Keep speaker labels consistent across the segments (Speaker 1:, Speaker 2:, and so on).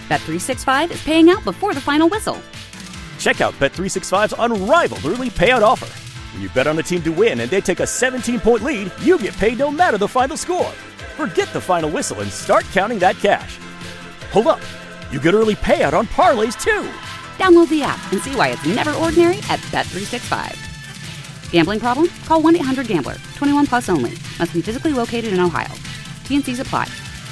Speaker 1: Bet365 is paying out before the final whistle.
Speaker 2: Check out Bet365's unrivaled early payout offer. When you bet on a team to win and they take a 17-point lead, you get paid no matter the final score. Forget the final whistle and start counting that cash. Hold up. You get early payout on parlays, too.
Speaker 1: Download the app and see why it's never ordinary at Bet365. Gambling problem? Call 1-800-GAMBLER. 21 plus only. Must be physically located in Ohio. T&Cs apply.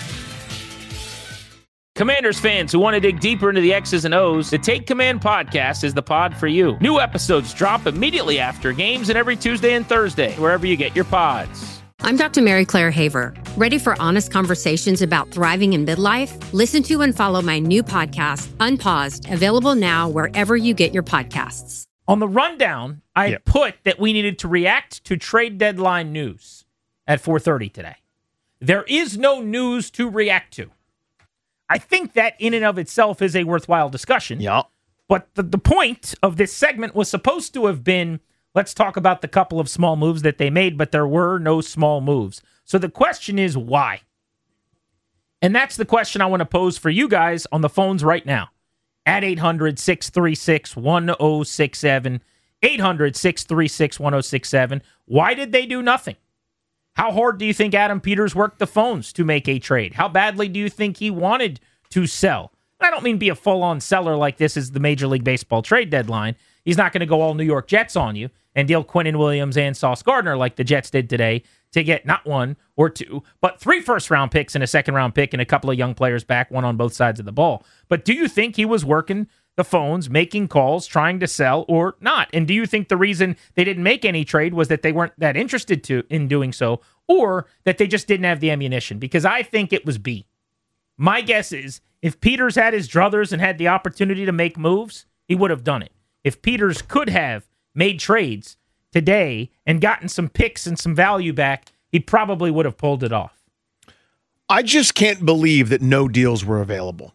Speaker 3: Commanders fans who want to dig deeper into the X's and O's, the Take Command podcast is the pod for you. New episodes drop immediately after games and every Tuesday and Thursday, wherever you get your pods.
Speaker 4: I'm Dr. Mary Claire Haver. Ready for honest conversations about thriving in midlife? Listen to and follow my new podcast, Unpaused, available now wherever you get your podcasts.
Speaker 3: On the rundown, I put that we needed to react to trade deadline news at 4:30 today. There is no news to react to. I think that in and of itself is a worthwhile discussion.
Speaker 5: Yeah.
Speaker 3: But the point of this segment was supposed to have been, let's talk about the couple of small moves that they made, but there were no small moves. So the question is why? And that's the question I want to pose for you guys on the phones right now. At 800-636-1067, 800-636-1067. Why did they do nothing? How hard do you think Adam Peters worked the phones to make a trade? How badly do you think he wanted to sell? I don't mean be a full-on seller like this is the Major League Baseball trade deadline. He's not going to go all New York Jets on you and deal Quinnen Williams and Sauce Gardner like the Jets did today to get not one or two, but 3 first-round picks and a second-round pick and a couple of young players back, one on both sides of the ball. But do you think he was working the phones, making calls, trying to sell, or not? And do you think the reason they didn't make any trade was that they weren't that interested in doing so, or that they just didn't have the ammunition? Because I think it was B. My guess is if Peters had his druthers and had the opportunity to make moves, he would have done it. If Peters could have made trades today and gotten some picks and some value back, he probably would have pulled it off.
Speaker 5: I just can't believe that no deals were available.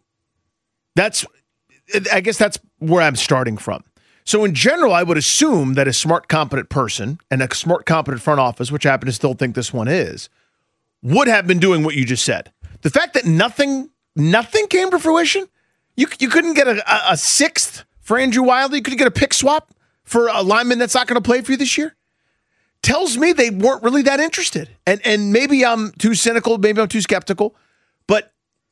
Speaker 5: I guess that's where I'm starting from. So in general, I would assume that a smart, competent person and a smart, competent front office, which I happen to still think this one is, would have been doing what you just said. The fact that nothing came to fruition, you couldn't get a sixth for Andrew Wilder, you couldn't get a pick swap for a lineman that's not going to play for you this year, tells me they weren't really that interested. And maybe I'm too cynical, maybe I'm too skeptical, but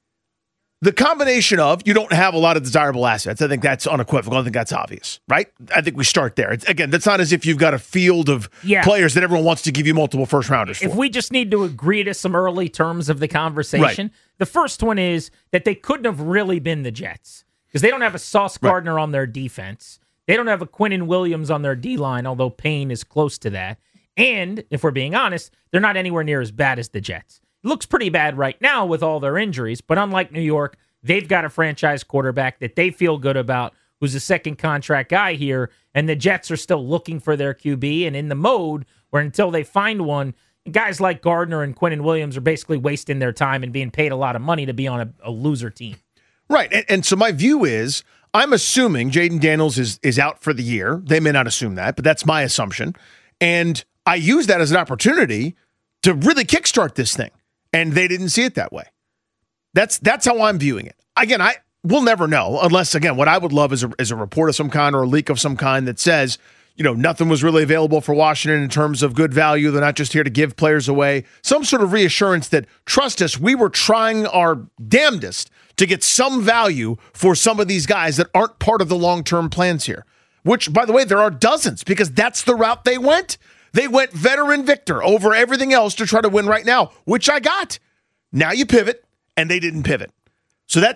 Speaker 5: the combination of you don't have a lot of desirable assets, I think that's unequivocal. I think that's obvious, right? I think we start there. Again, that's not as if you've got a field of players that everyone wants to give you multiple first-rounders for.
Speaker 3: If we just need to agree to some early terms of the conversation, the first one is that they couldn't have really been the Jets because they don't have a Sauce Gardner on their defense. They don't have a Quinnen Williams on their D-line, although Payne is close to that. And, if we're being honest, they're not anywhere near as bad as the Jets. It looks pretty bad right now with all their injuries, but unlike New York, they've got a franchise quarterback that they feel good about, who's a second contract guy here, and the Jets are still looking for their QB and in the mode where until they find one, guys like Gardner and Quinnen Williams are basically wasting their time and being paid a lot of money to be on a loser team.
Speaker 5: Right, and so my view is, I'm assuming Jaden Daniels is out for the year. They may not assume that, but that's my assumption. And I use that as an opportunity to really kickstart this thing. And they didn't see it that way. That's how I'm viewing it. Again, we'll never know unless, again, what I would love is a report of some kind or a leak of some kind that says, nothing was really available for Washington in terms of good value. They're not just here to give players away. Some sort of reassurance that, trust us, we were trying our damnedest to get some value for some of these guys that aren't part of the long-term plans here. Which, by the way, there are dozens because that's the route they went. They went veteran Victor over everything else to try to win right now, which I got. Now you pivot, and they didn't pivot. So that's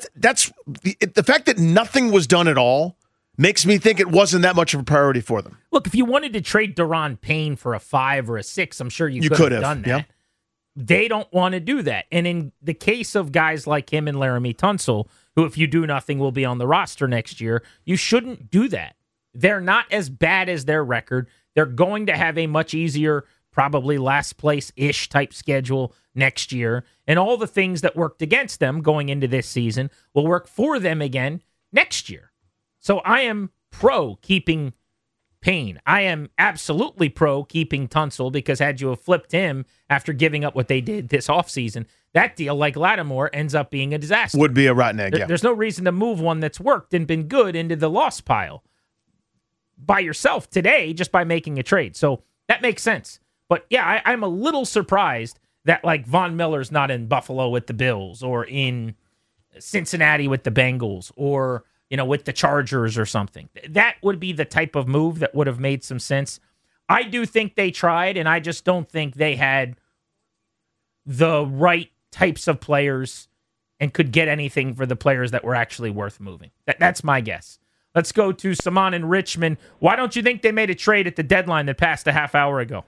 Speaker 5: the fact that nothing was done at all makes me think it wasn't that much of a priority for them.
Speaker 3: Look, if you wanted to trade Daron Payne for a 5 or a 6, I'm sure you could have done that. Yeah. They don't want to do that. And in the case of guys like him and Laramie Tunsil, who if you do nothing will be on the roster next year, you shouldn't do that. They're not as bad as their record. They're going to have a much easier, probably last place-ish type schedule next year. And all the things that worked against them going into this season will work for them again next year. So I am pro keeping pain. I am absolutely pro keeping Tunsil because had you have flipped him after giving up what they did this offseason, that deal, like Lattimore, ends up being a disaster.
Speaker 5: Would be a rotten egg, yeah.
Speaker 3: There's no reason to move one that's worked and been good into the loss pile by yourself today just by making a trade. So that makes sense. But yeah, I'm a little surprised that like Von Miller's not in Buffalo with the Bills or in Cincinnati with the Bengals or, with the Chargers or something. That would be the type of move that would have made some sense. I do think they tried, and I just don't think they had the right types of players and could get anything for the players that were actually worth moving. That's my guess. Let's go to Saman in Richmond. Why don't you think they made a trade at the deadline that passed a half hour ago?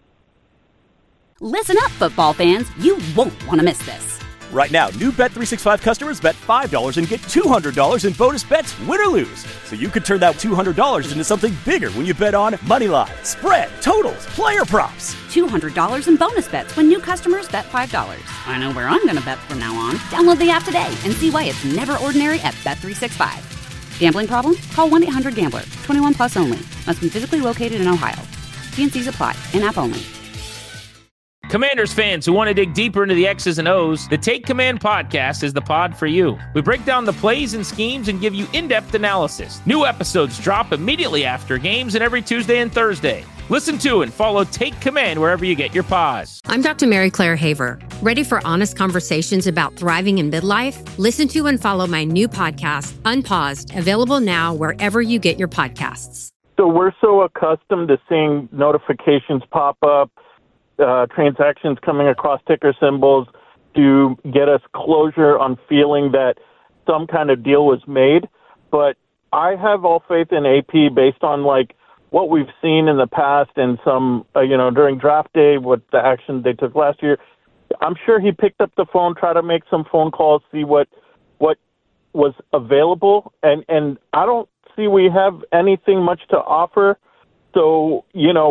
Speaker 1: Listen up, football fans. You won't want to miss this.
Speaker 2: Right now, new Bet365 customers bet $5 and get $200 in bonus bets, win or lose. So you could turn that $200 into something bigger when you bet on Moneyline, spread, totals, player props.
Speaker 1: $200 in bonus bets when new customers bet $5. I know where I'm going to bet from now on. Download the app today and see why it's never ordinary at Bet365. Gambling problem? Call 1-800-GAMBLER. 21 plus only. Must be physically located in Ohio. T&Cs apply. In-app only.
Speaker 3: Commanders fans who want to dig deeper into the X's and O's, the Take Command podcast is the pod for you. We break down the plays and schemes and give you in-depth analysis. New episodes drop immediately after games and every Tuesday and Thursday. Listen to and follow Take Command wherever you get your pods.
Speaker 4: I'm Dr. Mary Claire Haver. Ready for honest conversations about thriving in midlife? Listen to and follow my new podcast, Unpaused, available now wherever you get your podcasts.
Speaker 6: So we're so accustomed to seeing notifications pop up, transactions coming across ticker symbols to get us closure on feeling that some kind of deal was made. But I have all faith in AP based on what we've seen in the past and some, during draft day, what the action they took last year. I'm sure he picked up the phone, tried to make some phone calls, see what was available. And I don't see we have anything much to offer. So,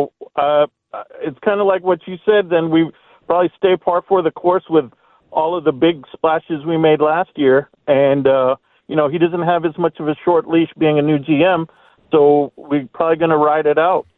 Speaker 6: it's kind of like what you said, then we probably stay par for the course with all of the big splashes we made last year. And, he doesn't have as much of a short leash being a new GM, so we're probably going to ride it out.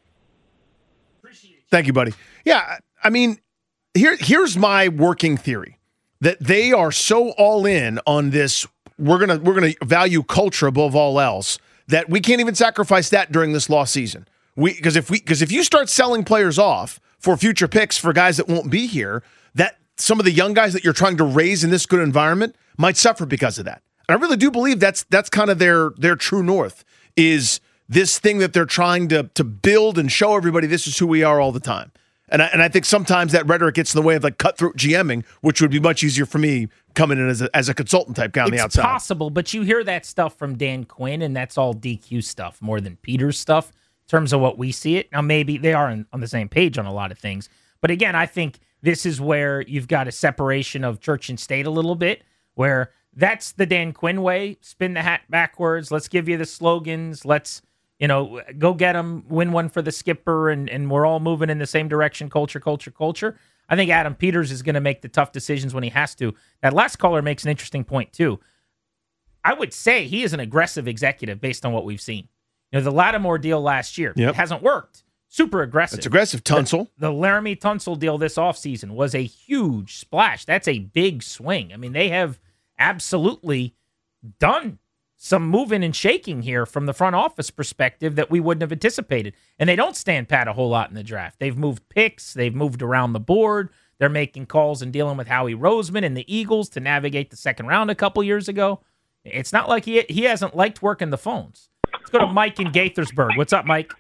Speaker 5: Thank you, buddy. Yeah, I mean, here's my working theory, that they are so all in on this, we're gonna value culture above all else, that we can't even sacrifice that during this lost season. Because if you start selling players off for future picks for guys that won't be here, that some of the young guys that you're trying to raise in this good environment might suffer because of that. And I really do believe that's kind of their true north, is this thing that they're trying to build and show everybody this is who we are all the time. And I think sometimes that rhetoric gets in the way of cutthroat GMing, which would be much easier for me coming in as a consultant type guy on the outside.
Speaker 3: It's possible, but you hear that stuff from Dan Quinn, and that's all DQ stuff more than Peter's stuff. In terms of what we see it. Now, maybe they are on the same page on a lot of things. But again, I think this is where you've got a separation of church and state a little bit, where that's the Dan Quinn way. Spin the hat backwards. Let's give you the slogans. Let's, go get them, win one for the skipper, and we're all moving in the same direction, culture. I think Adam Peters is going to make the tough decisions when he has to. That last caller makes an interesting point, too. I would say he is an aggressive executive based on what we've seen. The Lattimore deal last year hasn't worked. Super aggressive.
Speaker 5: It's aggressive. Tunsil.
Speaker 3: The Laramie Tunsil deal this offseason was a huge splash. That's a big swing. I mean, they have absolutely done some moving and shaking here from the front office perspective that we wouldn't have anticipated. And they don't stand pat a whole lot in the draft. They've moved picks. They've moved around the board. They're making calls and dealing with Howie Roseman and the Eagles to navigate the second round a couple years ago. It's not like he hasn't liked working the phones. Let's go to Mike in Gaithersburg. What's up, Mike?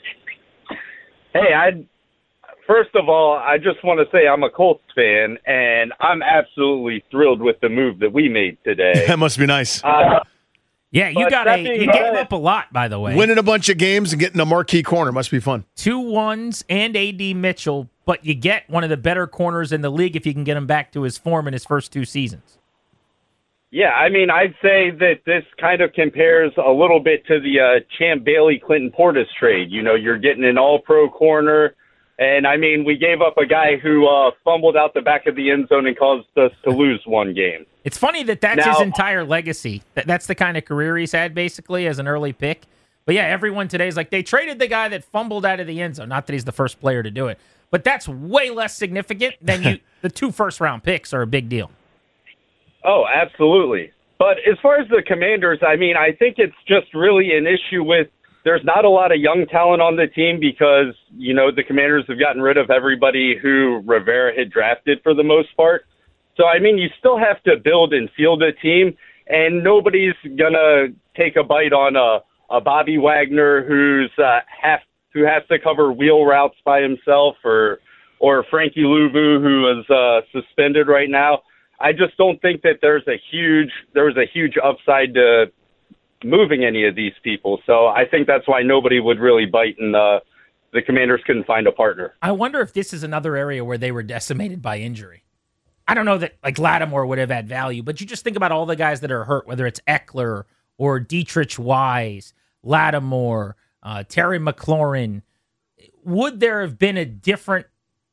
Speaker 7: Hey, first of all, I just want to say I'm a Colts fan, and I'm absolutely thrilled with the move that we made today.
Speaker 5: That must be nice.
Speaker 3: Yeah, you gave up a lot, by the way.
Speaker 5: Winning a bunch of games and getting a marquee corner must be fun.
Speaker 3: 2 1s and A.D. Mitchell, but you get one of the better corners in the league if you can get him back to his form in his first 2 seasons.
Speaker 7: Yeah, I mean, I'd say that this kind of compares a little bit to the Champ Bailey-Clinton Portis trade. You're getting an all-pro corner, and, I mean, we gave up a guy who fumbled out the back of the end zone and caused us to lose 1 game.
Speaker 3: It's funny that's his entire legacy. That's the kind of career he's had, basically, as an early pick. But yeah, everyone today is like, they traded the guy that fumbled out of the end zone. Not that he's the first player to do it, but that's way less significant than the 2 first-round picks are a big deal.
Speaker 7: Oh, absolutely. But as far as the Commanders, I mean, I think it's just really an issue with there's not a lot of young talent on the team because, you know, the Commanders have gotten rid of everybody who Rivera had drafted for the most part. So, I mean, you still have to build and field a team, and nobody's going to take a bite on a Bobby Wagner who has to cover wheel routes by himself or Frankie Louvu, who is suspended right now. I just don't think that there was a huge upside to moving any of these people. So I think that's why nobody would really bite, and the Commanders couldn't find a partner.
Speaker 3: I wonder if this is another area where they were decimated by injury. I don't know that like Lattimore would have had value, but you just think about all the guys that are hurt, whether it's Eckler or Dietrich Wise, Lattimore, Terry McLaurin. Would there have been a different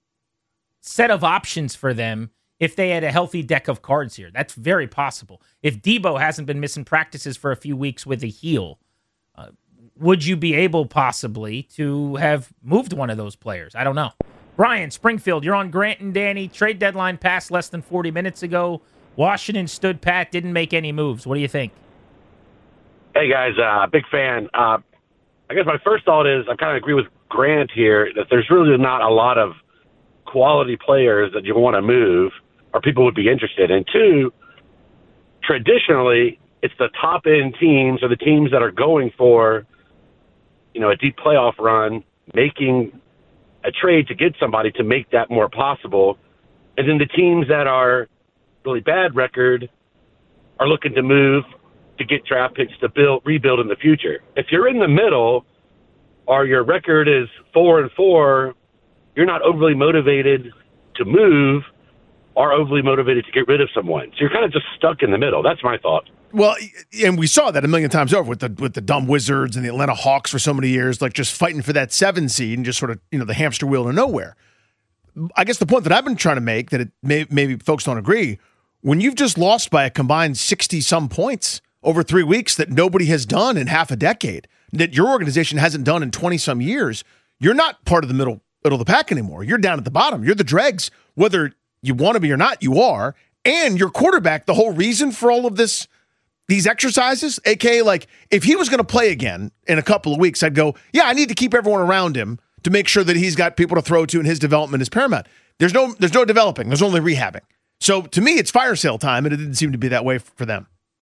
Speaker 3: set of options for them if they had a healthy deck of cards here? That's very possible. If Debo hasn't been missing practices for a few weeks with a heel, would you be able possibly to have moved one of those players? I don't know. Brian, Springfield, you're on Grant and Danny. Trade deadline passed less than 40 minutes ago. Washington stood pat, didn't make any moves. What do you think?
Speaker 8: Hey, guys, big fan. I guess my first thought is I kind of agree with Grant here that there's really not a lot of quality players that you want to move or people would be interested in. 2, traditionally, it's the top-end teams or the teams that are going for, you know, a deep playoff run, making a trade to get somebody to make that more possible. And then the teams that are really bad record are looking to move to get draft picks to rebuild in the future. If you're in the middle or your record is 4-4, you're not overly motivated to move or overly motivated to get rid of someone. So you're kind of just stuck in the middle. That's my thought.
Speaker 5: Well, and we saw that a million times over with the dumb Wizards and the Atlanta Hawks for so many years, like just fighting for that 7 seed and just sort of, you know, the hamster wheel to nowhere. I guess the point that I've been trying to make that maybe folks don't agree, when you've just lost by a combined 60-some points over 3 weeks that nobody has done in half a decade, that your organization hasn't done in 20-some years, you're not part of the middle of the pack anymore. You're down at the bottom. You're the dregs. Whether you want to be or not, you are. And your quarterback, the whole reason for all of these exercises, aka like if he was going to play again in a couple of weeks, I'd go, yeah, I need to keep everyone around him to make sure that he's got people to throw to and his development is paramount. There's no developing. There's only rehabbing. So to me, it's fire sale time, and it didn't seem to be that way for them.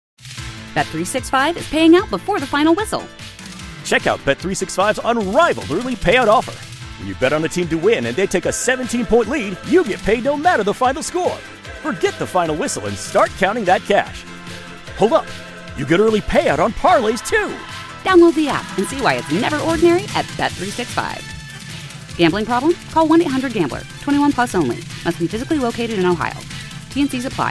Speaker 1: Bet365 is paying out before the final whistle.
Speaker 2: Check out Bet365's unrivaled early payout offer. When you bet on a team to win and they take a 17-point lead, you get paid no matter the final score. Forget the final whistle and start counting that cash. Hold up. You get early payout on parlays, too.
Speaker 1: Download the app and see why it's never ordinary at Bet365. Gambling problem? Call 1-800-GAMBLER. 21 plus only. Must be physically located in Ohio. T&Cs apply.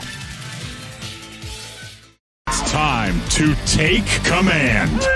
Speaker 9: It's time to take command.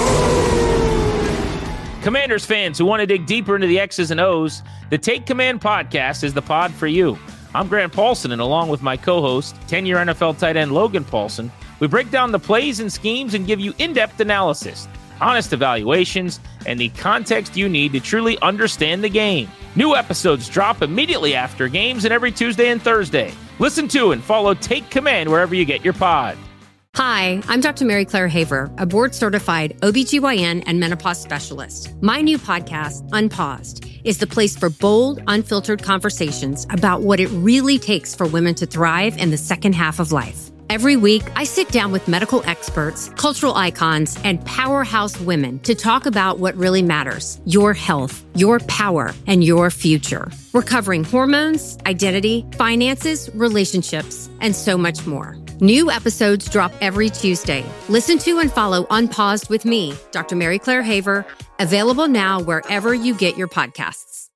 Speaker 3: Commanders fans who want to dig deeper into the X's and O's, the Take Command podcast is the pod for you. I'm Grant Paulson, and along with my co-host, 10-year NFL tight end Logan Paulson, we break down the plays and schemes and give you in-depth analysis, honest evaluations, and the context you need to truly understand the game. New episodes drop immediately after games and every Tuesday and Thursday. Listen to and follow Take Command wherever you get your pod.
Speaker 4: Hi, I'm Dr. Mary Claire Haver, a board-certified OBGYN and menopause specialist. My new podcast, Unpaused, is the place for bold, unfiltered conversations about what it really takes for women to thrive in the second half of life. Every week, I sit down with medical experts, cultural icons, and powerhouse women to talk about what really matters: your health, your power, and your future. We're covering hormones, identity, finances, relationships, and so much more. New episodes drop every Tuesday. Listen to and follow Unpaused with me, Dr. Mary Claire Haver, available now wherever you get your podcasts.